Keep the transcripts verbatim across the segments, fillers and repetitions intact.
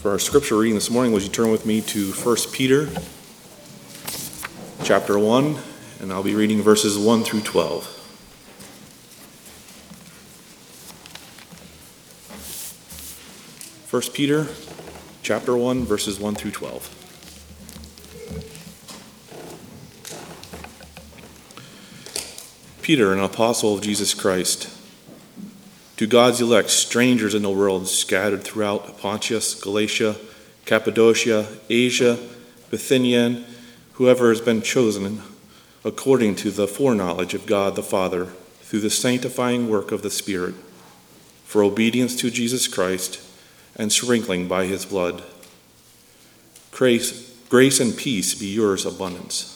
For our scripture reading this morning, would you turn with me to First Peter chapter one, and I'll be reading verses one through twelve. First Peter chapter one, verses one through twelve. Peter, an apostle of Jesus Christ, to God's elect, strangers in the world, scattered throughout Pontus, Galatia, Cappadocia, Asia, Bithynia, and whoever has been chosen according to the foreknowledge of God the Father, through the sanctifying work of the Spirit, for obedience to Jesus Christ and sprinkling by his blood. Grace, grace and peace be yours abundance.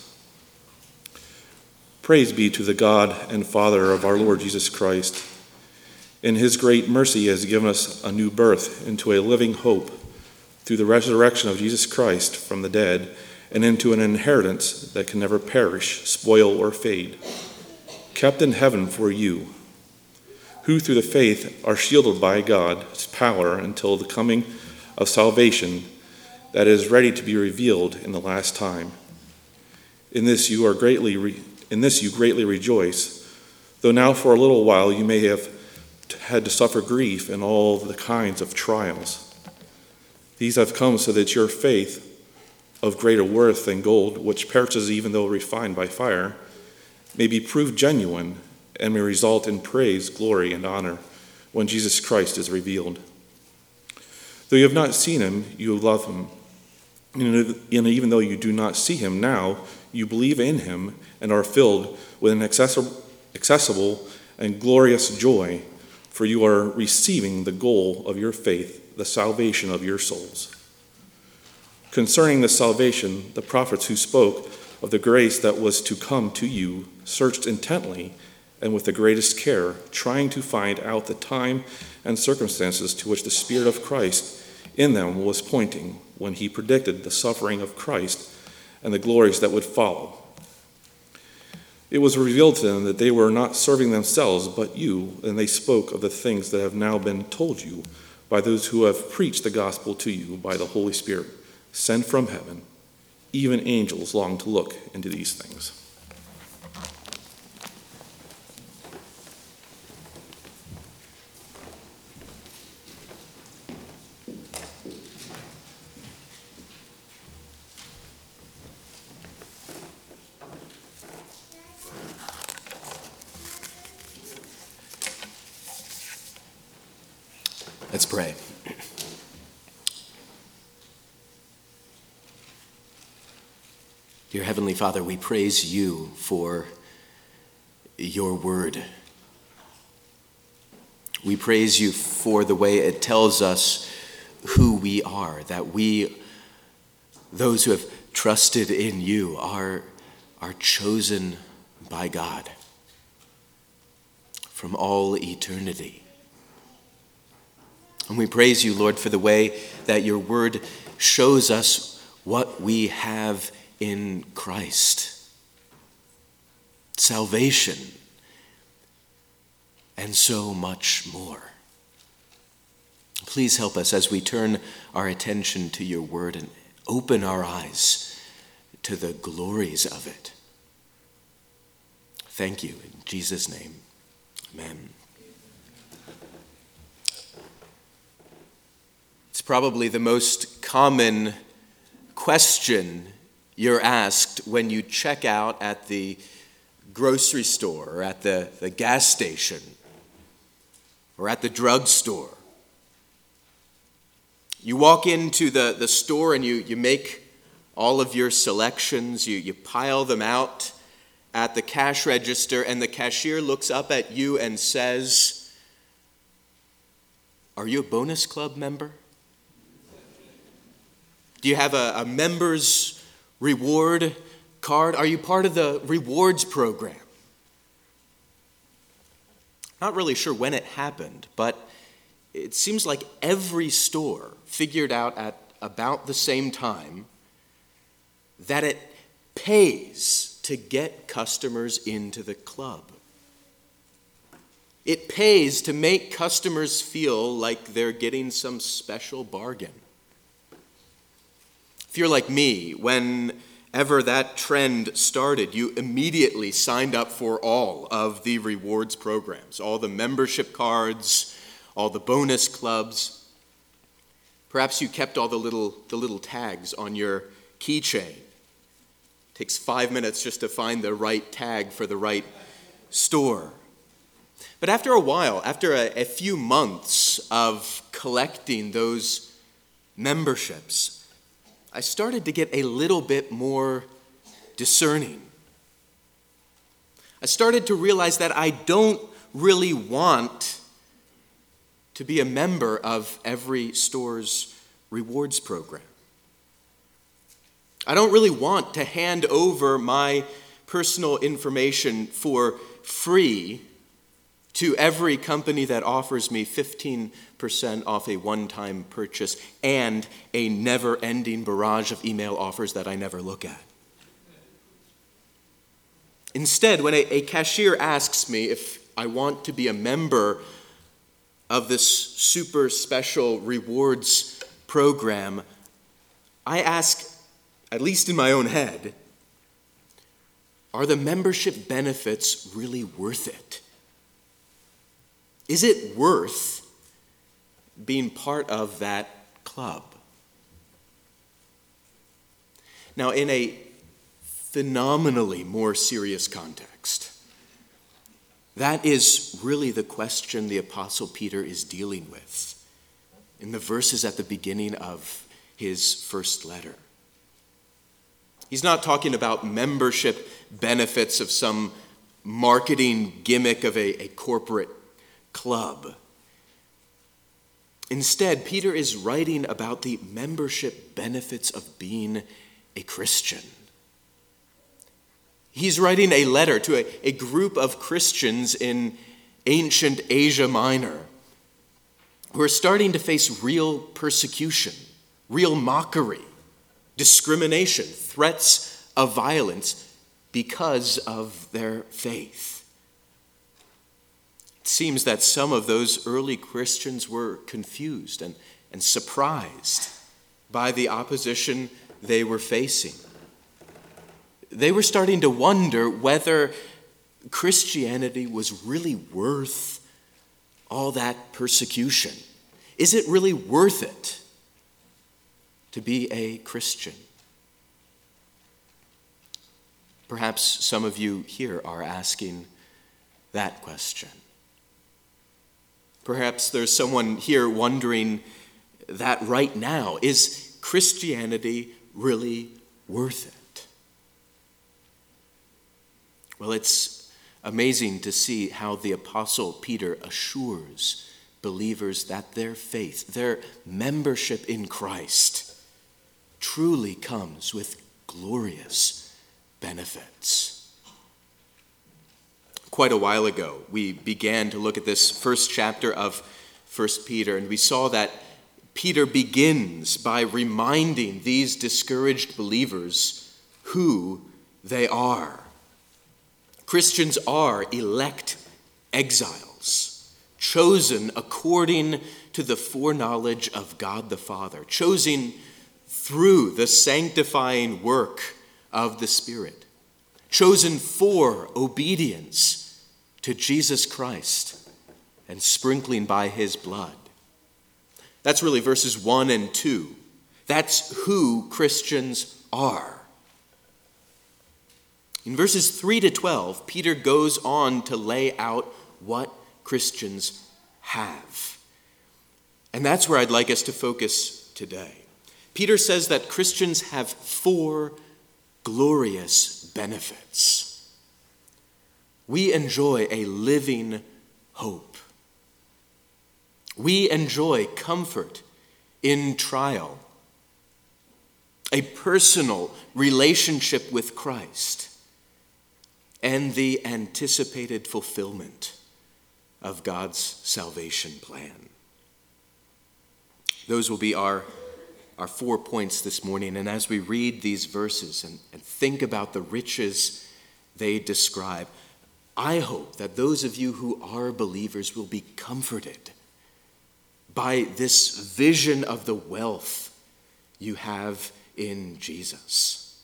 Praise be to the God and Father of our Lord Jesus Christ. In his great mercy, he has given us a new birth into a living hope through the resurrection of Jesus Christ from the dead, and into an inheritance that can never perish, spoil, or fade, kept in heaven for you, who through the faith are shielded by God's power until the coming of salvation that is ready to be revealed in the last time. In this you are greatly re- in this you greatly rejoice, though now for a little while you may have had to suffer grief in all the kinds of trials. These have come so that your faith, of greater worth than gold, which perishes even though refined by fire, may be proved genuine and may result in praise, glory, and honor when Jesus Christ is revealed. Though you have not seen him, you love him. And even though you do not see him now, you believe in him and are filled with an accessible and glorious joy, for you are receiving the goal of your faith, the salvation of your souls. Concerning this salvation, the prophets who spoke of the grace that was to come to you searched intently and with the greatest care, trying to find out the time and circumstances to which the Spirit of Christ in them was pointing when he predicted the suffering of Christ and the glories that would follow. It was revealed to them that they were not serving themselves but you, and they spoke of the things that have now been told you by those who have preached the gospel to you by the Holy Spirit sent from heaven. Even angels long to look into these things. Let's pray. Dear Heavenly Father, we praise you for your word. We praise you for the way it tells us who we are, that we, those who have trusted in you, are, are chosen by God from all eternity. And we praise you, Lord, for the way that your word shows us what we have in Christ. Salvation and so much more. Please help us as we turn our attention to your word and open our eyes to the glories of it. Thank you. In Jesus' name, amen. It's probably the most common question you're asked when you check out at the grocery store or at the, the gas station or at the drugstore. You walk into the, the store and you, you make all of your selections, you, you pile them out at the cash register, and the cashier looks up at you and says, "Are you a Bonus Club member? Do you have a, a member's reward card? Are you part of the rewards program?" Not really sure when it happened, but it seems like every store figured out at about the same time that it pays to get customers into the club. It pays to make customers feel like they're getting some special bargain. If you're like me, whenever that trend started, you immediately signed up for all of the rewards programs, all the membership cards, all the bonus clubs. Perhaps you kept all the little, the little tags on your keychain. It takes five minutes just to find the right tag for the right store. But after a while, after a, a few months of collecting those memberships, I started to get a little bit more discerning. I started to realize that I don't really want to be a member of every store's rewards program. I don't really want to hand over my personal information for free to every company that offers me fifteen percent off a one-time purchase and a never-ending barrage of email offers that I never look at. Instead, when a, a cashier asks me if I want to be a member of this super special rewards program, I ask, at least in my own head, are the membership benefits really worth it? Is it worth being part of that club? Now, in a phenomenally more serious context, that is really the question the Apostle Peter is dealing with in the verses at the beginning of his first letter. He's not talking about membership benefits of some marketing gimmick of a, a corporate club. Instead, Peter is writing about the membership benefits of being a Christian. He's writing a letter to a, a group of Christians in ancient Asia Minor who are starting to face real persecution, real mockery, discrimination, threats of violence because of their faith. It seems that some of those early Christians were confused and, and surprised by the opposition they were facing. They were starting to wonder whether Christianity was really worth all that persecution. Is it really worth it to be a Christian? Perhaps some of you here are asking that question. Perhaps there's someone here wondering that right now. Is Christianity really worth it? Well, it's amazing to see how the Apostle Peter assures believers that their faith, their membership in Christ, truly comes with glorious benefits. Quite a while ago, we began to look at this first chapter of First Peter, and we saw that Peter begins by reminding these discouraged believers who they are. Christians are elect exiles, chosen according to the foreknowledge of God the Father, chosen through the sanctifying work of the Spirit, chosen for obedience to Jesus Christ and sprinkling by his blood. That's really verses one and two. That's who Christians are. In verses three to twelve, Peter goes on to lay out what Christians have. And that's where I'd like us to focus today. Peter says that Christians have four glorious benefits. We enjoy a living hope. We enjoy comfort in trial, a personal relationship with Christ, and the anticipated fulfillment of God's salvation plan. Those will be our, our four points this morning. And as we read these verses and, and think about the riches they describe, I hope that those of you who are believers will be comforted by this vision of the wealth you have in Jesus.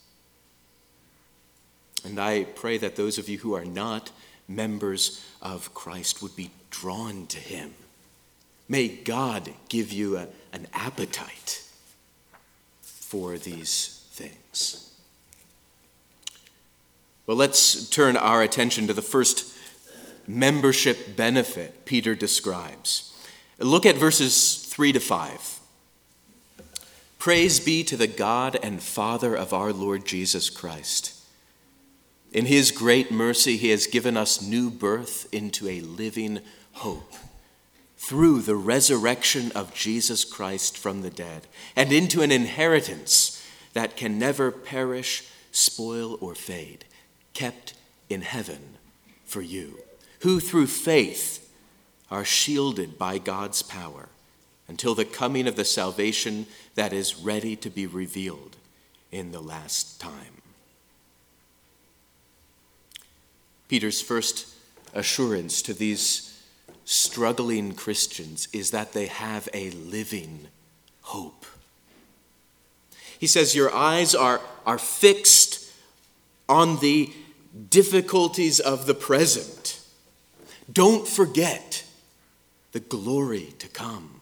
And I pray that those of you who are not members of Christ would be drawn to him. May God give you a, an appetite for these things. Well, let's turn our attention to the first membership benefit Peter describes. Look at verses three to five. Praise be to the God and Father of our Lord Jesus Christ. In his great mercy, he has given us new birth into a living hope through the resurrection of Jesus Christ from the dead, and into an inheritance that can never perish, spoil, or fade, kept in heaven for you, who through faith are shielded by God's power until the coming of the salvation that is ready to be revealed in the last time. Peter's first assurance to these struggling Christians is that they have a living hope. He says, your eyes are, are fixed on the difficulties of the present. Don't forget the glory to come.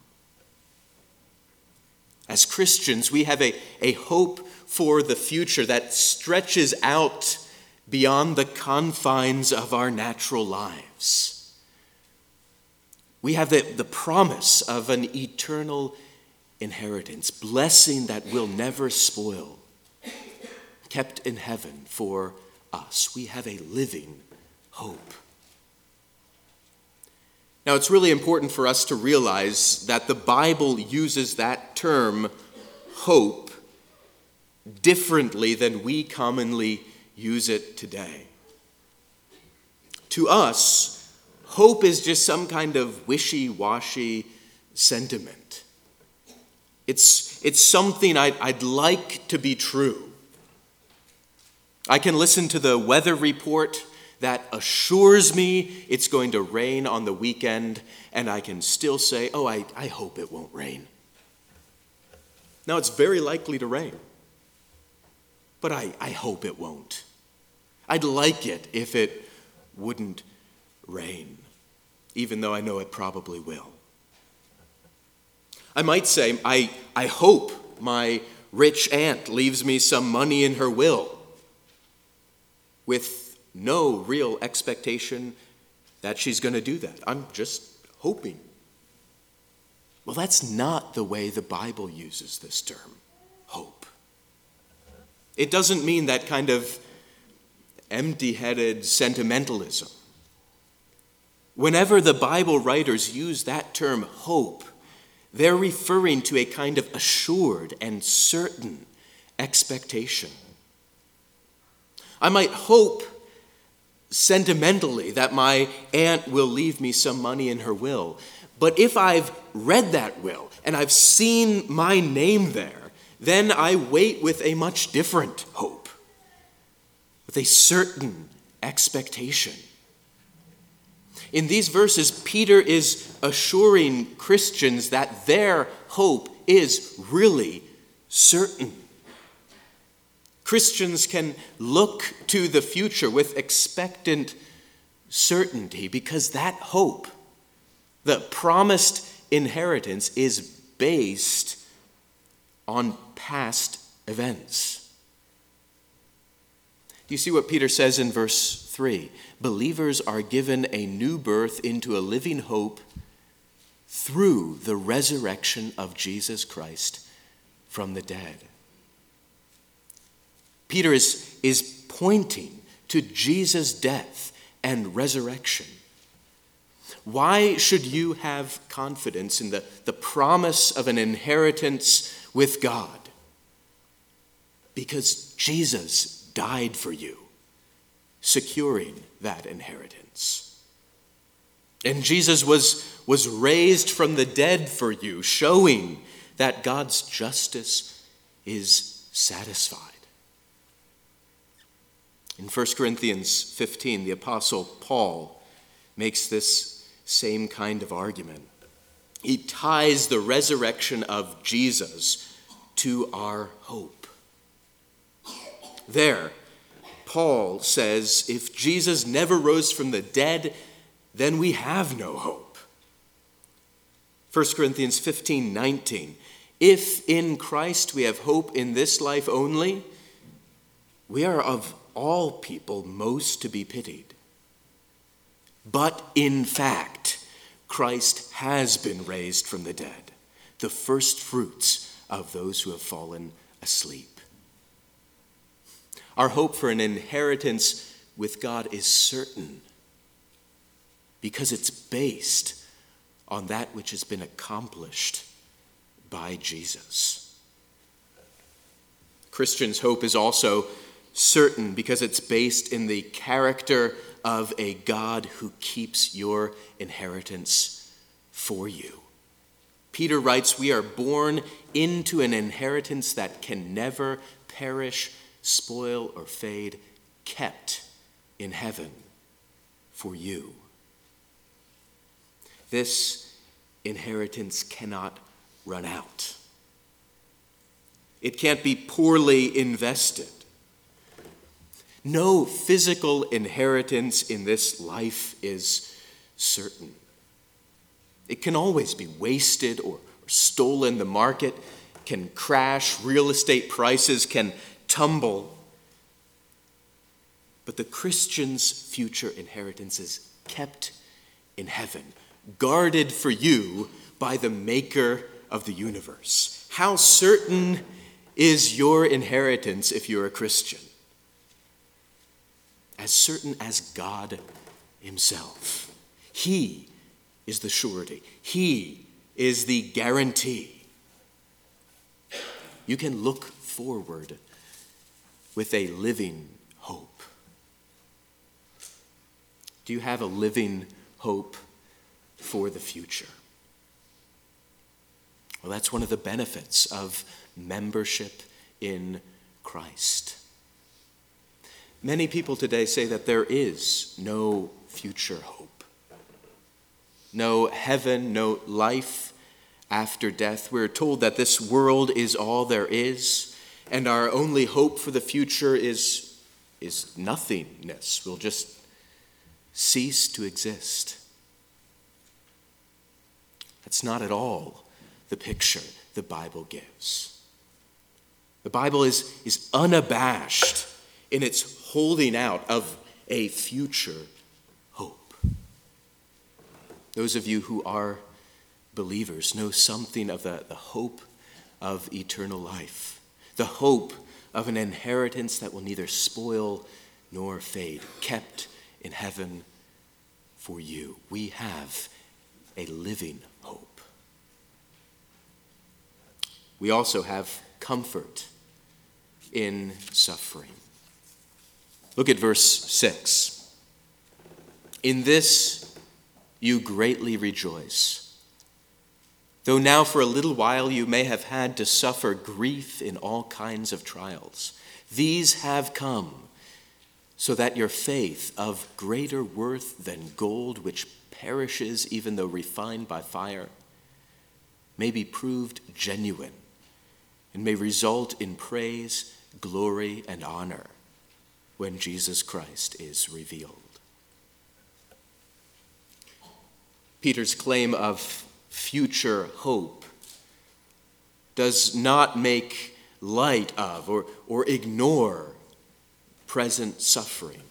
As Christians, we have a, a hope for the future that stretches out beyond the confines of our natural lives. We have the, the promise of an eternal inheritance, blessing that will never spoil, kept in heaven for us. We have a living hope. Now, it's really important for us to realize that the Bible uses that term, hope, differently than we commonly use it today. To us, hope is just some kind of wishy-washy sentiment. It's, it's something I'd, I'd like to be true. I can listen to the weather report that assures me it's going to rain on the weekend, and I can still say, oh, I, I hope it won't rain. Now, it's very likely to rain, but I, I hope it won't. I'd like it if it wouldn't rain, even though I know it probably will. I might say, I, I hope my rich aunt leaves me some money in her will, with no real expectation that she's going to do that. I'm just hoping. Well, that's not the way the Bible uses this term, hope. It doesn't mean that kind of empty-headed sentimentalism. Whenever the Bible writers use that term hope, they're referring to a kind of assured and certain expectation. I might hope sentimentally that my aunt will leave me some money in her will, but if I've read that will and I've seen my name there, then I wait with a much different hope, with a certain expectation. In these verses, Peter is assuring Christians that their hope is really certain. Christians can look to the future with expectant certainty because that hope, the promised inheritance, is based on past events. Do you see what Peter says in verse three? Believers are given a new birth into a living hope through the resurrection of Jesus Christ from the dead. Peter is, is pointing to Jesus' death and resurrection. Why should you have confidence in the, the promise of an inheritance with God? Because Jesus died for you, securing that inheritance. And Jesus was, was raised from the dead for you, showing that God's justice is satisfied. In First Corinthians fifteen, the Apostle Paul makes this same kind of argument. He ties the resurrection of Jesus to our hope. There, Paul says, if Jesus never rose from the dead, then we have no hope. First Corinthians fifteen nineteen. If in Christ we have hope in this life only, we are of all people most to be pitied. But in fact, Christ has been raised from the dead, the first fruits of those who have fallen asleep. Our hope for an inheritance with God is certain because it's based on that which has been accomplished by Jesus. Christians' hope is also certain because it's based in the character of a God who keeps your inheritance for you. Peter writes, we are born into an inheritance that can never perish, spoil, or fade, kept in heaven for you. This inheritance cannot run out. It can't be poorly invested. No physical inheritance in this life is certain. It can always be wasted or, or stolen. The market can crash. Real estate prices can tumble. But the Christian's future inheritance is kept in heaven, guarded for you by the Maker of the universe. How certain is your inheritance if you're a Christian? As certain as God himself. He is the surety. He is the guarantee. You can look forward with a living hope. Do you have a living hope for the future? Well, that's one of the benefits of membership in Christ. Many people today say that there is no future hope, no heaven, no life after death. We're told that this world is all there is, and our only hope for the future is, is nothingness. We'll just cease to exist. That's not at all the picture the Bible gives. The Bible is, is unabashed in its holding out of a future hope. Those of you who are believers know something of the, the hope of eternal life, the hope of an inheritance that will neither spoil nor fade, kept in heaven for you. We have a living hope. We also have comfort in suffering. Look at verse six. In this you greatly rejoice, though now for a little while you may have had to suffer grief in all kinds of trials. These have come so that your faith, of greater worth than gold, which perishes even though refined by fire, may be proved genuine and may result in praise, glory, and honor when Jesus Christ is revealed. Peter's claim of future hope does not make light of or, or ignore present suffering.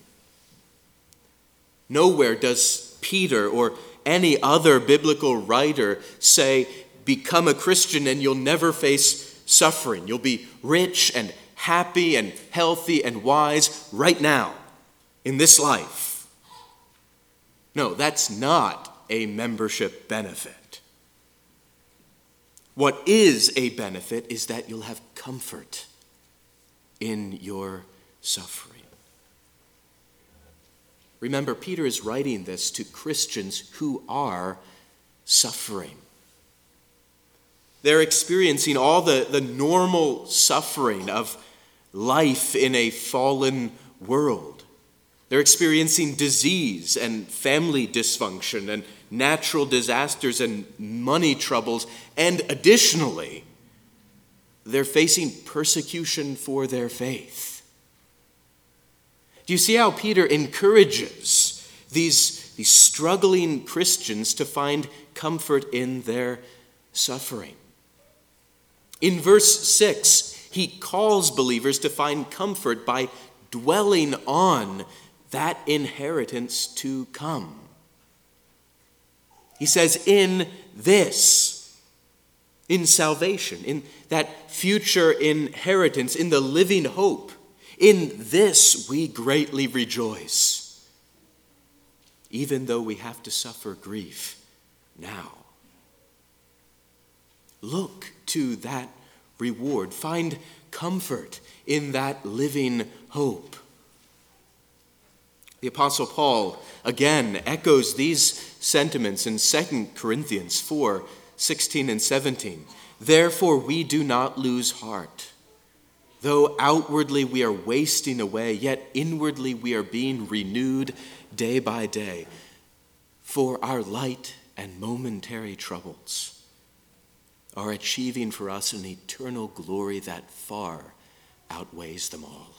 Nowhere does Peter or any other biblical writer say, become a Christian and you'll never face suffering. You'll be rich and happy and healthy and wise right now in this life. No, that's not a membership benefit. What is a benefit is that you'll have comfort in your suffering. Remember, Peter is writing this to Christians who are suffering. They're experiencing all the, the normal suffering of life in a fallen world. They're experiencing disease and family dysfunction and natural disasters and money troubles. And additionally, they're facing persecution for their faith. Do you see how Peter encourages these, these struggling Christians to find comfort in their suffering? In verse six, he calls believers to find comfort by dwelling on that inheritance to come. He says, in this, in salvation, in that future inheritance, in the living hope, in this we greatly rejoice, even though we have to suffer grief now. Look to that reward. Find comfort in that living hope. The Apostle Paul again echoes these sentiments in Second Corinthians four, sixteen and seventeen. Therefore we do not lose heart. Though outwardly we are wasting away, yet inwardly we are being renewed day by day. For our light and momentary troubles are achieving for us an eternal glory that far outweighs them all.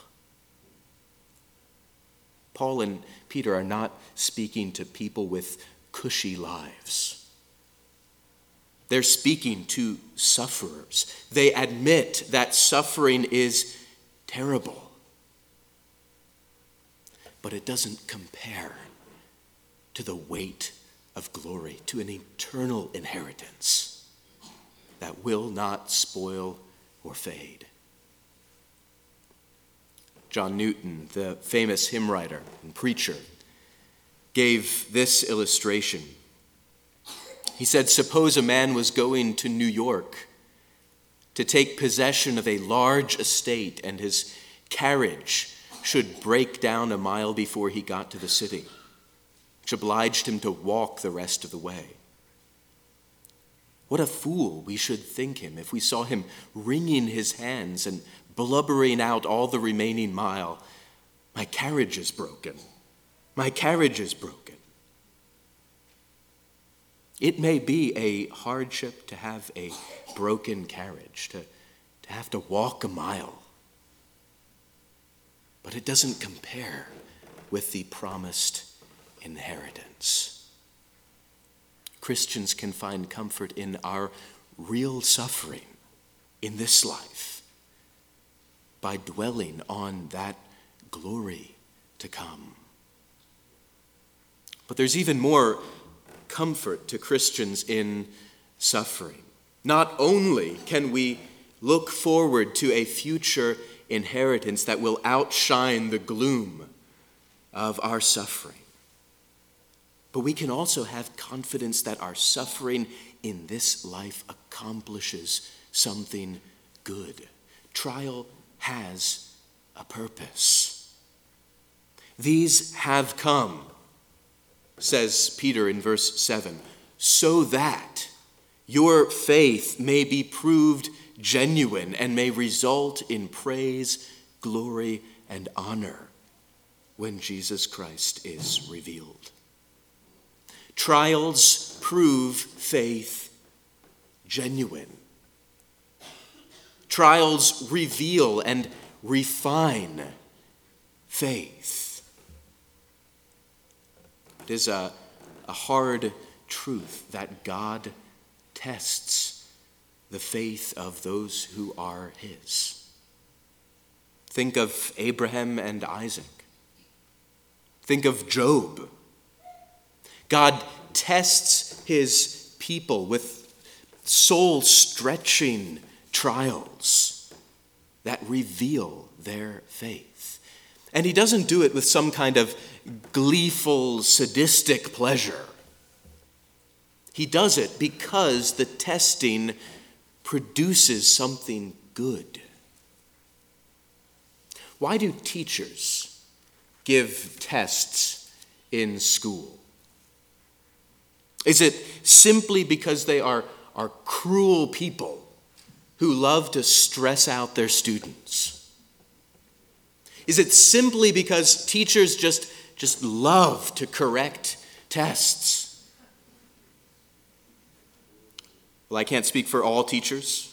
Paul and Peter are not speaking to people with cushy lives. They're speaking to sufferers. They admit that suffering is terrible, but it doesn't compare to the weight of glory, to an eternal inheritance that will not spoil or fade. John Newton, the famous hymn writer and preacher, gave this illustration. He said, suppose a man was going to New York to take possession of a large estate, and his carriage should break down a mile before he got to the city, which obliged him to walk the rest of the way. What a fool we should think him if we saw him wringing his hands and blubbering out all the remaining mile, my carriage is broken, my carriage is broken. It may be a hardship to have a broken carriage, to, to have to walk a mile, but it doesn't compare with the promised inheritance. Christians can find comfort in our real suffering in this life by dwelling on that glory to come. But there's even more comfort to Christians in suffering. Not only can we look forward to a future inheritance that will outshine the gloom of our suffering, but we can also have confidence that our suffering in this life accomplishes something good. Trial has a purpose. These have come, says Peter in verse seven, so that your faith may be proved genuine and may result in praise, glory, and honor when Jesus Christ is revealed. Trials prove faith genuine. Trials reveal and refine faith. It is a, a hard truth that God tests the faith of those who are his. Think of Abraham and Isaac. Think of Job. God tests his people with soul-stretching trials that reveal their faith. And he doesn't do it with some kind of gleeful, sadistic pleasure. He does it because the testing produces something good. Why do teachers give tests in school? Is it simply because they are, are cruel people who love to stress out their students? Is it simply because teachers just, just love to correct tests? Well, I can't speak for all teachers,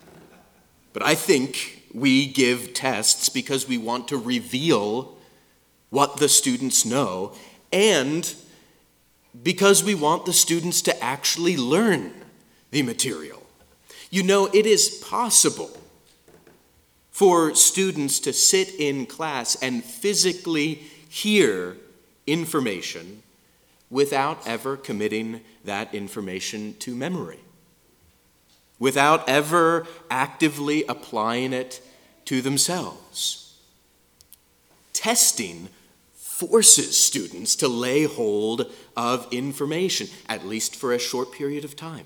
but I think we give tests because we want to reveal what the students know, and because we want the students to actually learn the material. You know, it is possible for students to sit in class and physically hear information without ever committing that information to memory, without ever actively applying it to themselves. Testing forces students to lay hold of information, at least for a short period of time.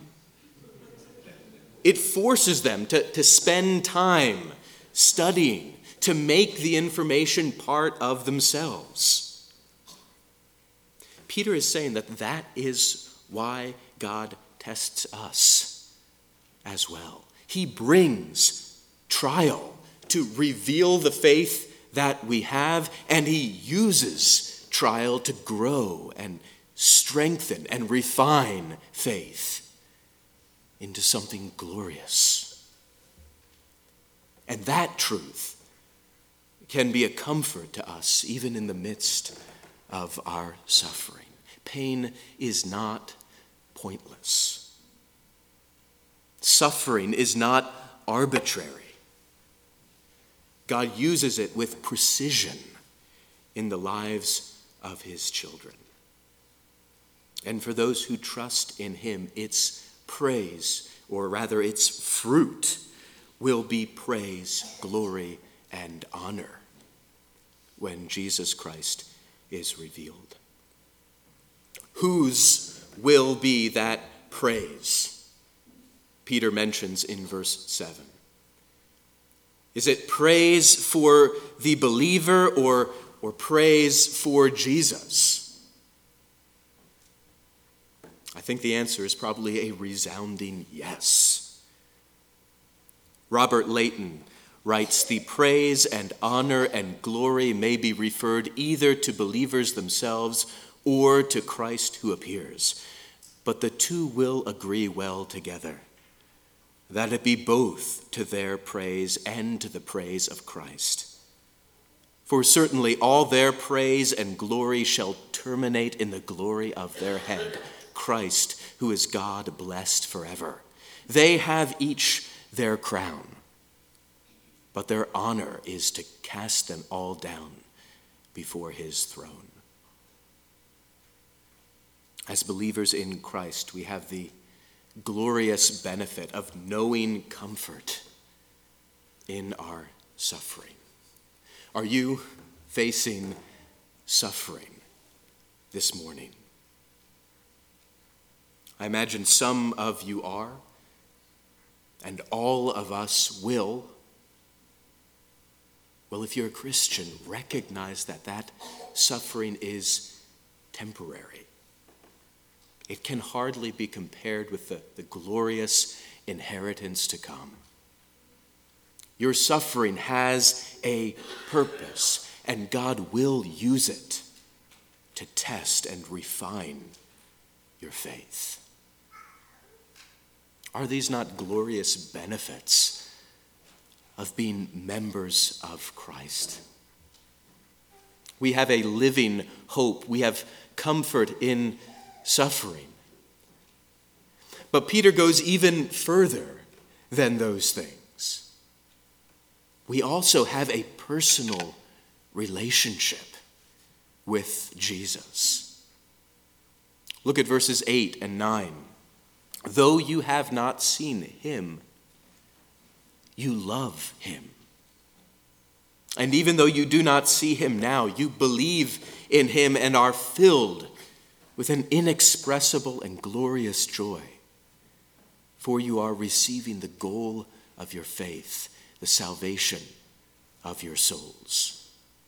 It forces them to, to spend time studying, to make the information part of themselves. Peter is saying that that is why God tests us as well. He brings trial to reveal the faith that we have, and he uses trial to grow and strengthen and refine faith into something glorious. And that truth can be a comfort to us even in the midst of our suffering. Pain is not pointless. Suffering is not arbitrary. God uses it with precision in the lives of his children. And for those who trust in him, its praise, or rather its fruit, will be praise, glory, and honor when Jesus Christ is revealed. Whose will be that praise? Peter mentions in verse seven. Is it praise for the believer or, or praise for Jesus? I think the answer is probably a resounding yes. Robert Leighton writes, "The praise and honor and glory may be referred either to believers themselves or to Christ who appears, but the two will agree well together, that it be both to their praise and to the praise of Christ. For certainly all their praise and glory shall terminate in the glory of their head, Christ, who is God blessed forever. They have each their crown, but their honor is to cast them all down before his throne." As believers in Christ, we have the glorious benefit of knowing comfort in our suffering. Are you facing suffering this morning? I imagine some of you are, and all of us will. Well, if you're a Christian, recognize that that suffering is temporary. It can hardly be compared with the, the glorious inheritance to come. Your suffering has a purpose, and God will use it to test and refine your faith. Are these not glorious benefits of being members of Christ? We have a living hope. We have comfort in suffering. But Peter goes even further than those things. We also have a personal relationship with Jesus. Look at verses eight and nine. Though you have not seen him, you love him. And even though you do not see him now, you believe in him and are filled with an inexpressible and glorious joy, for you are receiving the goal of your faith, the salvation of your souls.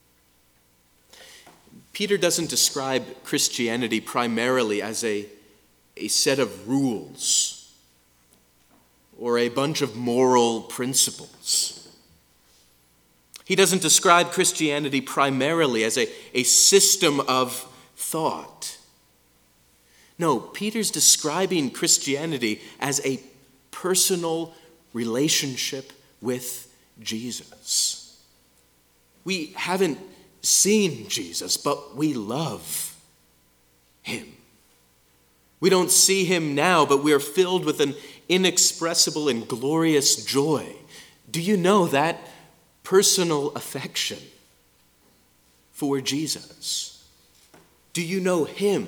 Peter doesn't describe Christianity primarily as a, a set of rules or a bunch of moral principles. He doesn't describe Christianity primarily as a, a system of thought. No, Peter's describing Christianity as a personal relationship with Jesus. We haven't seen Jesus, but we love him. We don't see him now, but we are filled with an inexpressible and glorious joy. Do you know that personal affection for Jesus? Do you know him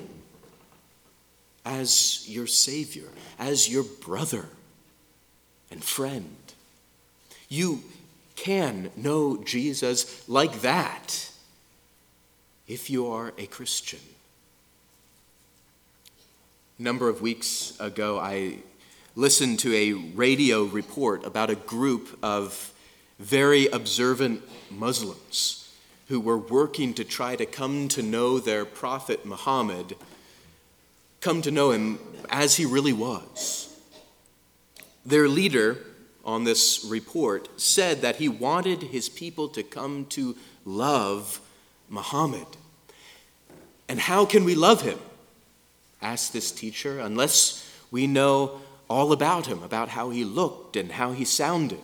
as your Savior, as your brother and friend? You can know Jesus like that if you are a Christian. A number of weeks ago, I listened to a radio report about a group of very observant Muslims who were working to try to come to know their prophet Muhammad, come to know him as he really was. Their leader on this report said that he wanted his people to come to love Muhammad. And how can we love him? Asked this teacher, unless we know all about him, about how he looked and how he sounded.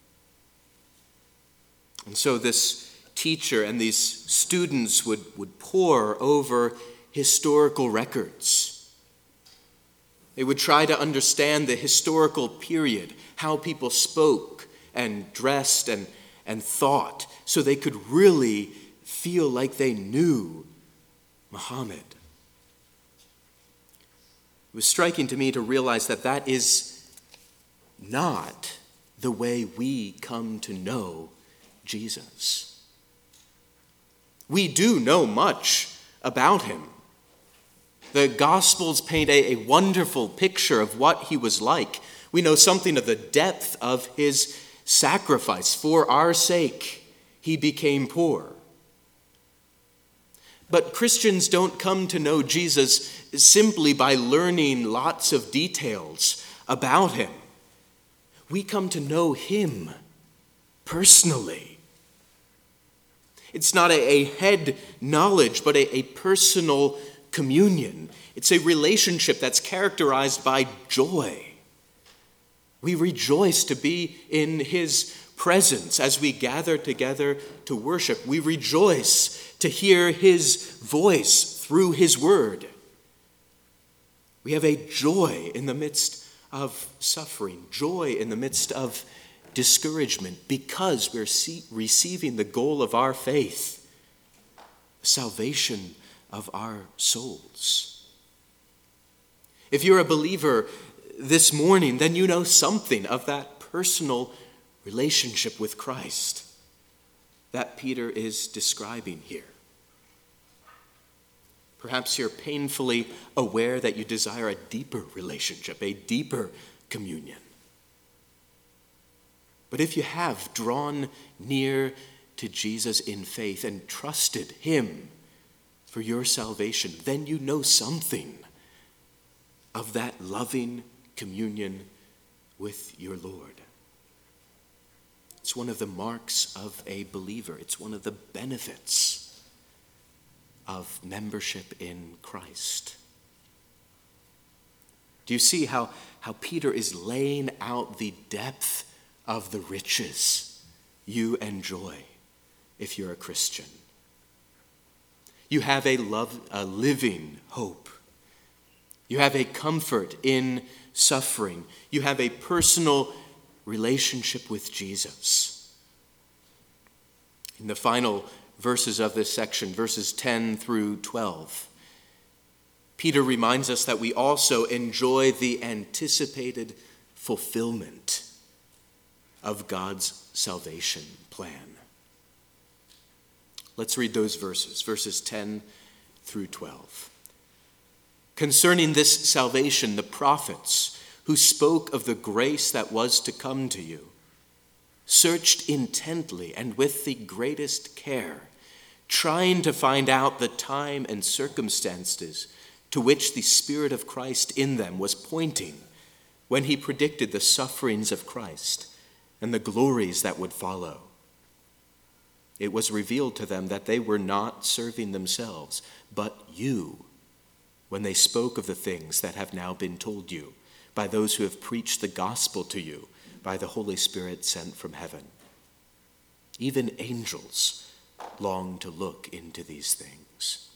And so this teacher and these students would, would pore over historical records. They would try to understand the historical period, how people spoke and dressed and, and thought, so they could really feel like they knew Muhammad. It was striking to me to realize that that is not the way we come to know Jesus. We do know much about him. The Gospels paint a, a wonderful picture of what he was like. We know something of the depth of his sacrifice. For our sake, he became poor. But Christians don't come to know Jesus simply by learning lots of details about him. We come to know him personally. It's not a, a head knowledge, but a, a personal communion. It's a relationship that's characterized by joy. We rejoice to be in his presence as we gather together to worship. We rejoice to hear his voice through his word. We have a joy in the midst of suffering, joy in the midst of discouragement, because we're see- receiving the goal of our faith, the salvation of our souls. If you're a believer this morning, then you know something of that personal relationship with Christ that Peter is describing here. Perhaps you're painfully aware that you desire a deeper relationship, a deeper communion. But if you have drawn near to Jesus in faith and trusted him for your salvation, then you know something of that loving communion with your Lord. It's one of the marks of a believer. It's one of the benefits of membership in Christ. Do you see how, how Peter is laying out the depth of the riches you enjoy if you're a Christian? You have a love, a living hope. You have a comfort in suffering. You have a personal relationship with Jesus. In the final verses of this section, verses ten through twelve, Peter reminds us that we also enjoy the anticipated fulfillment of God's salvation plan. Let's read those verses, verses ten through twelve. Concerning this salvation, the prophets who spoke of the grace that was to come to you searched intently and with the greatest care, trying to find out the time and circumstances to which the Spirit of Christ in them was pointing when he predicted the sufferings of Christ and the glories that would follow. It was revealed to them that they were not serving themselves, but you, when they spoke of the things that have now been told you by those who have preached the gospel to you by the Holy Spirit sent from heaven. Even angels long to look into these things.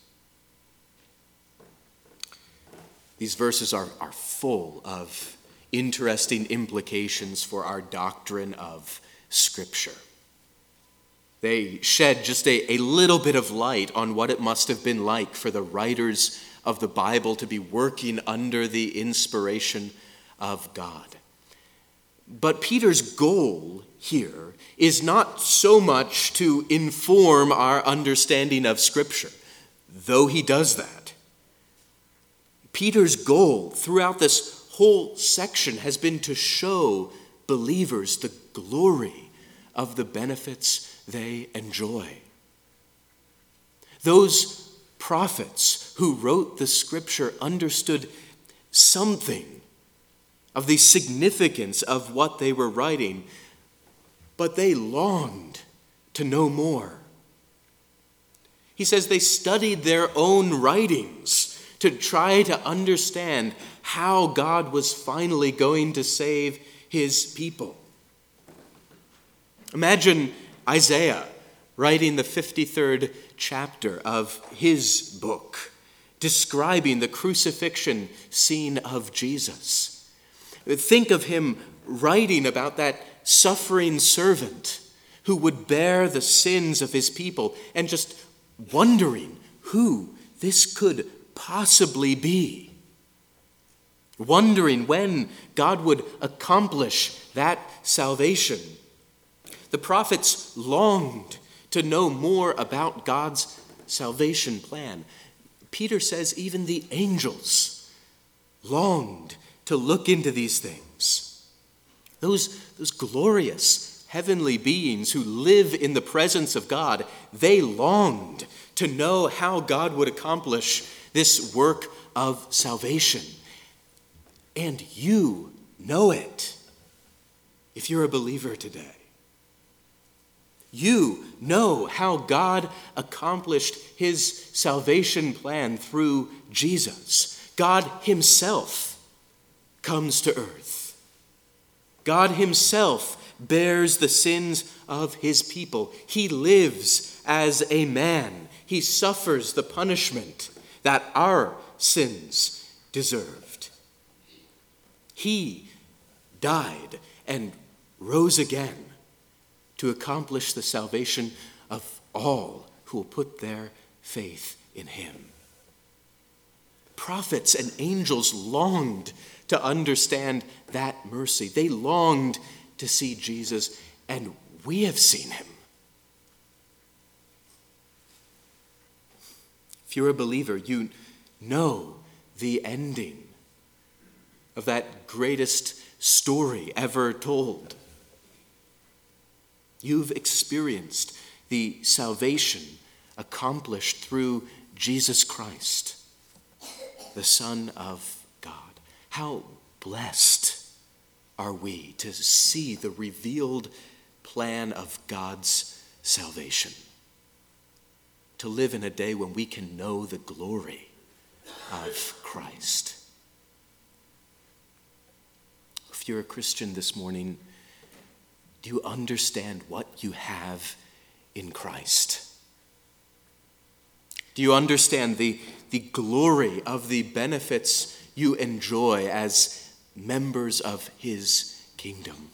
These verses are, are full of interesting implications for our doctrine of Scripture. They shed just a, a little bit of light on what it must have been like for the writers of the Bible to be working under the inspiration of God. But Peter's goal here is not so much to inform our understanding of Scripture, though he does that. Peter's goal throughout this whole section has been to show believers the glory of the benefits they enjoy. Those prophets who wrote the Scripture understood something of the significance of what they were writing, but they longed to know more. He says they studied their own writings to try to understand how God was finally going to save his people. Imagine Isaiah writing the fifty-third chapter of his book, describing the crucifixion scene of Jesus. Think of him writing about that suffering servant who would bear the sins of his people and just wondering who this could possibly be. Wondering when God would accomplish that salvation. The prophets longed to know more about God's salvation plan. Peter says even the angels longed to look into these things. Those, those glorious heavenly beings who live in the presence of God, they longed to know how God would accomplish this work of salvation. And you know it if you're a believer today. You know how God accomplished his salvation plan through Jesus. God himself comes to earth. God himself bears the sins of his people. He lives as a man. He suffers the punishment that our sins deserved. He died and rose again to accomplish the salvation of all who will put their faith in him. Prophets and angels longed to understand that mercy. They longed to see Jesus, and we have seen him. If you're a believer, you know the ending of that greatest story ever told. You've experienced the salvation accomplished through Jesus Christ, the Son of God. How blessed are we to see the revealed plan of God's salvation, to live in a day when we can know the glory of Christ. If you're a Christian this morning, do you understand what you have in Christ? Do you understand the, the glory of the benefits you enjoy as members of his kingdom?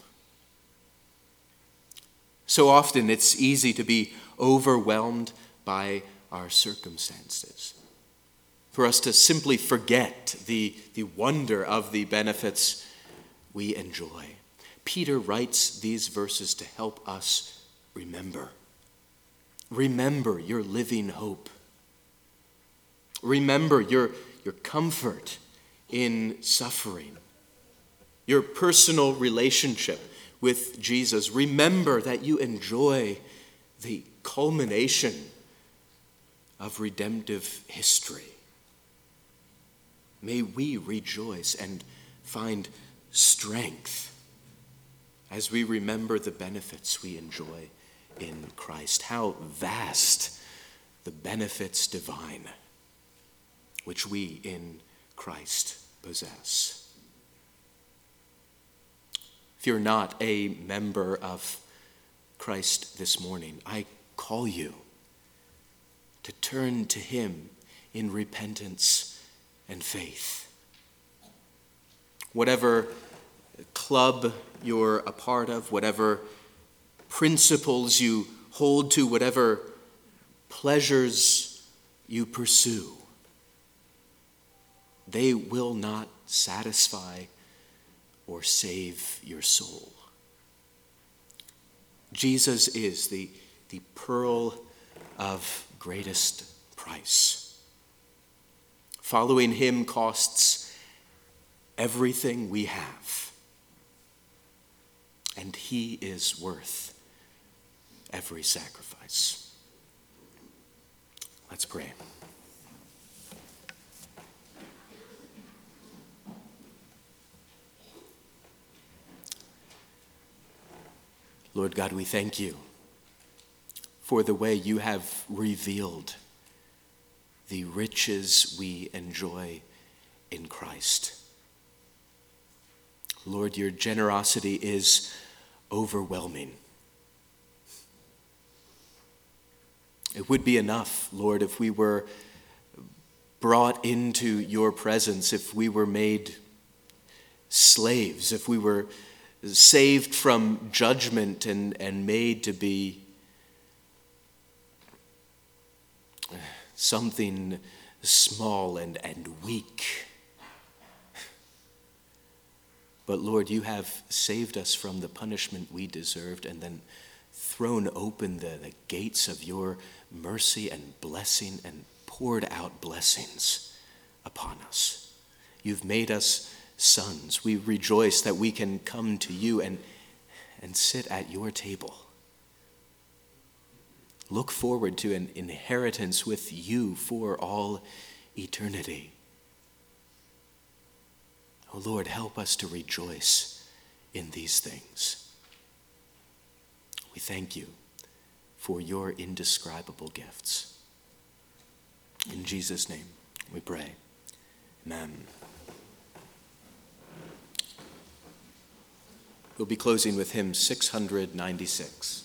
So often it's easy to be overwhelmed by our circumstances, for us to simply forget the, the wonder of the benefits we enjoy. Peter writes these verses to help us remember. Remember your living hope. Remember your, your comfort in suffering, your personal relationship with Jesus. Remember that you enjoy the culmination of redemptive history. May we rejoice and find strength as we remember the benefits we enjoy in Christ. How vast the benefits divine which we in Christ possess. If you're not a member of Christ this morning, I call you to turn to him in repentance and faith. Whatever club you're a part of, whatever principles you hold to, whatever pleasures you pursue, they will not satisfy or save your soul. Jesus is the, the pearl of greatest price. Following him costs everything we have, and he is worth every sacrifice. Let's pray. Lord God, we thank you for the way you have revealed the riches we enjoy in Christ. Lord, your generosity is overwhelming. It would be enough, Lord, if we were brought into your presence, if we were made slaves, if we were saved from judgment and, and made to be something small and, and weak. But Lord, you have saved us from the punishment we deserved and then thrown open the, the gates of your mercy and blessing and poured out blessings upon us. You've made us sons. We rejoice that we can come to you and, and sit at your table. Look forward to an inheritance with you for all eternity. Oh Lord, help us to rejoice in these things. We thank you for your indescribable gifts. In Jesus' name we pray. Amen. We'll be closing with hymn six ninety-six.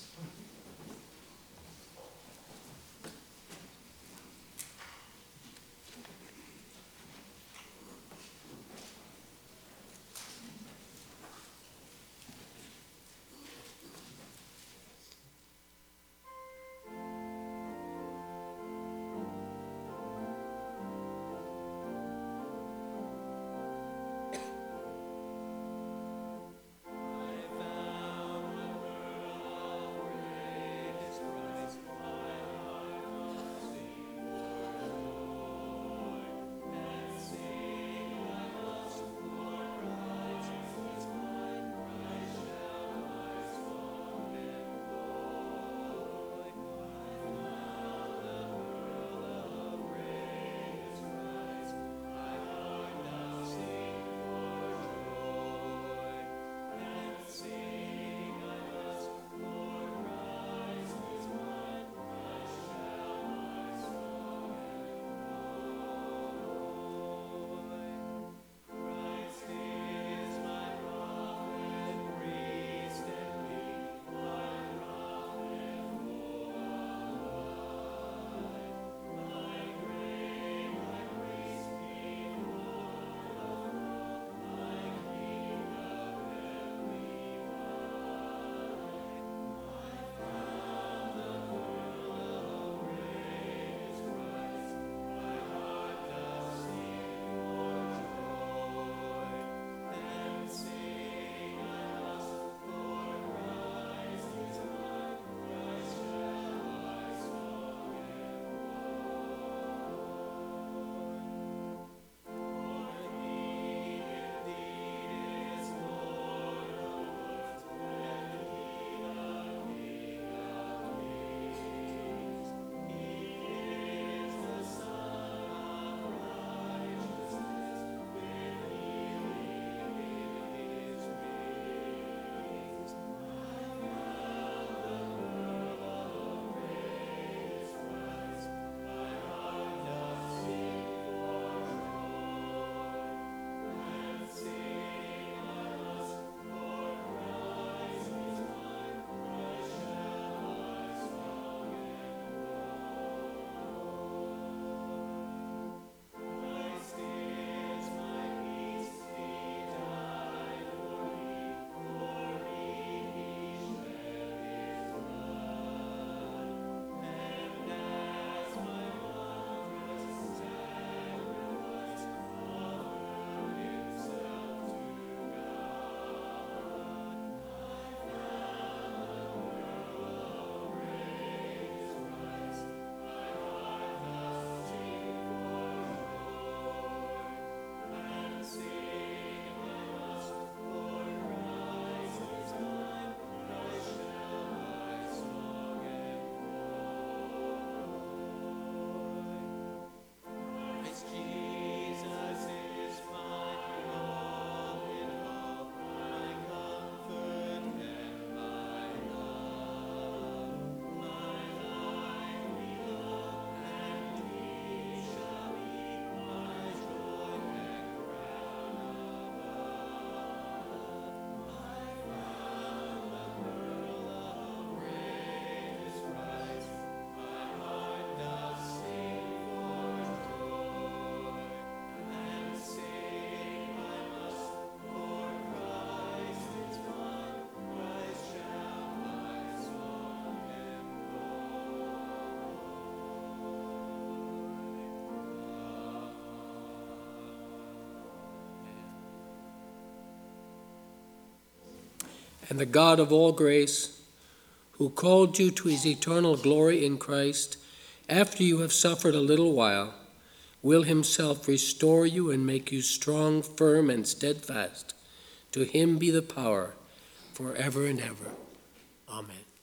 And the God of all grace, who called you to his eternal glory in Christ, after you have suffered a little while, will himself restore you and make you strong, firm, and steadfast. To him be the power forever and ever. Amen.